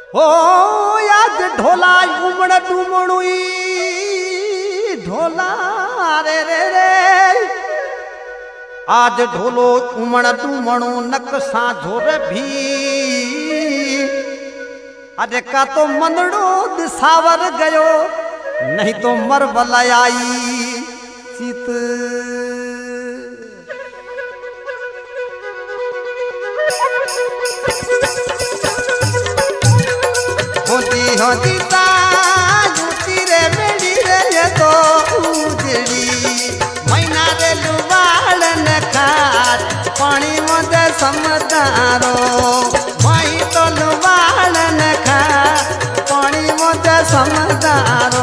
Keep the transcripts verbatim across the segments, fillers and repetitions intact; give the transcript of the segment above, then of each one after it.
हो याद ढोला उमड़ डूमणुई ढोला रे रे रे आज ढोलो उमड़ डूमणु नकसा झोर भी अरे का तो मंदड़ो दिसावर गयो नहीं तो मरबल आई चित होती होती ताती रे बेड़ी रे ये तो उजड़ी महीना रे लुबाड़ न खात पानी मुझे समझदारो मही तो लुबाड़ न खात पानी मुझे समझदारो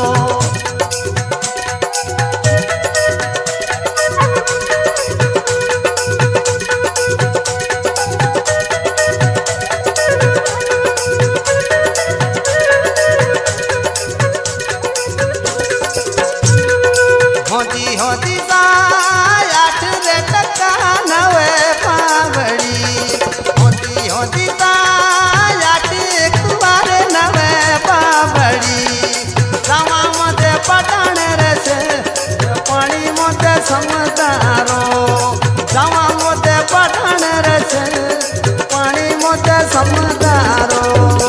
होती होती आठ रे टका नवे पावड़ी होती होती आठ कुवार नवे पावड़ी सवा मते पटण रे से पानी मते समझदारो सवा मते पटण रे से पानी मते समझदारो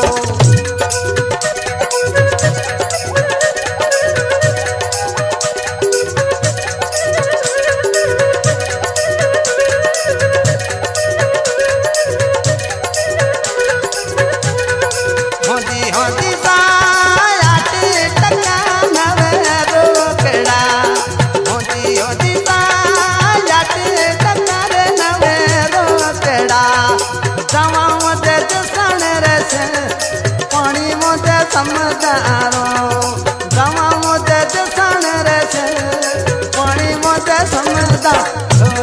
होती होती आठ टका नवे रोकड़ा होती होती आठ टका रे नवे रोकड़ा जवा मुझे जसन रे से पानी मुझे समझदारो जवा मुझे जसन रे से पानी मुझे समझदारो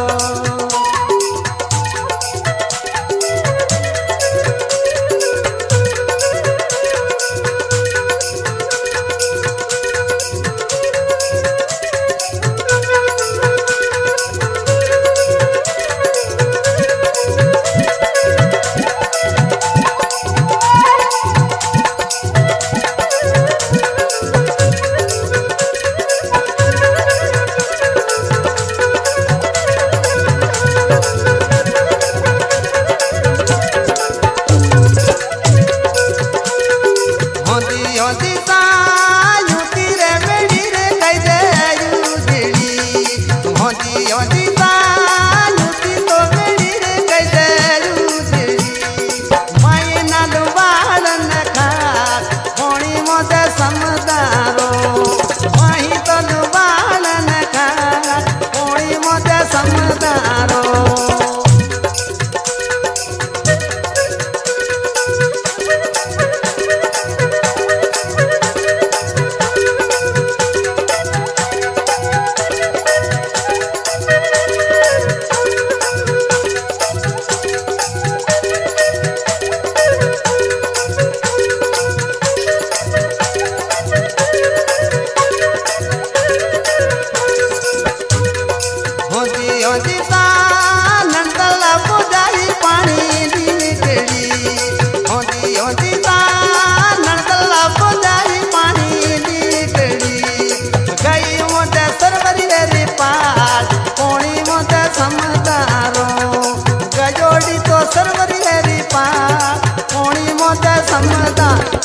होती युति रे बेड़ी रे कैसे युजड़ी होती होती युति तो बेड़ी रे कैसे युजड़ी महीना लुबाड़ न खात होनी मोते समझदारो मही तो लुबाड़ न खात होनी मोते समझदारो होती होती नंदल बुझाई पानी निकली होती होती नंदल बुझाई पानी निकली गई मोटे सरवरी रे पार कोणी मोटे समझदारो गजोड़ी तो सरवरी रे पार कोणी मोटे समझदारो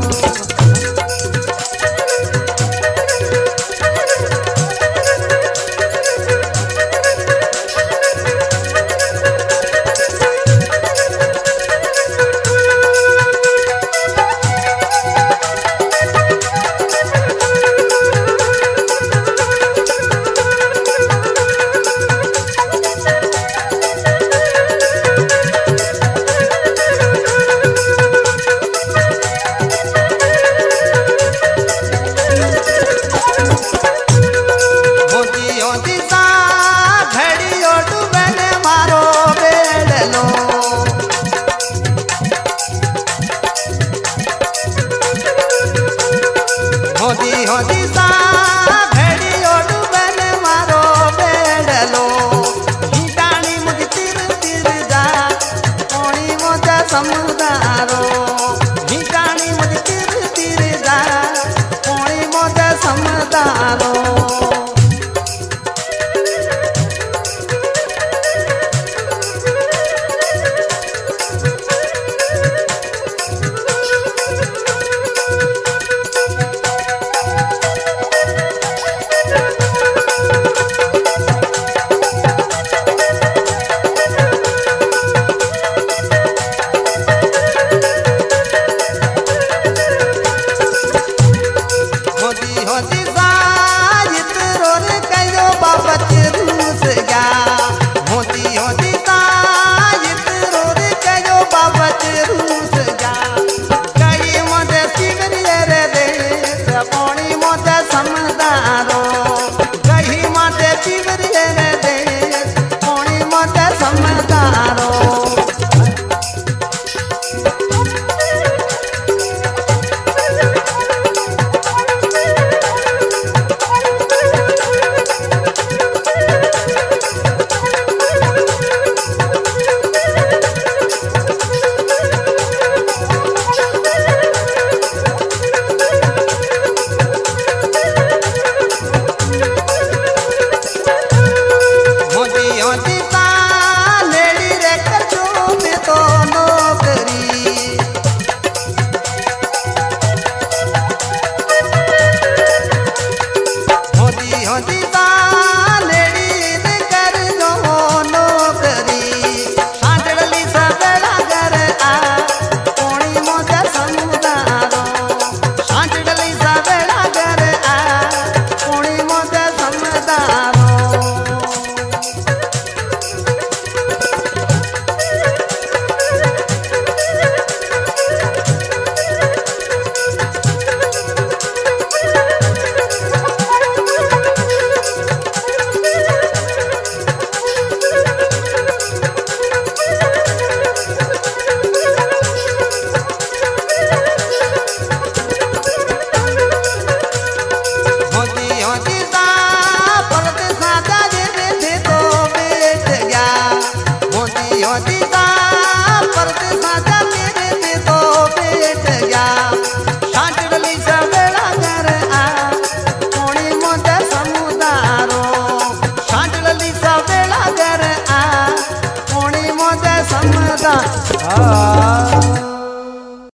होती होती सा भेड़ी ओडू बन मारो बेड़लो हिटानी मुझ तिर तिर जा कोणी मोजा समुदारो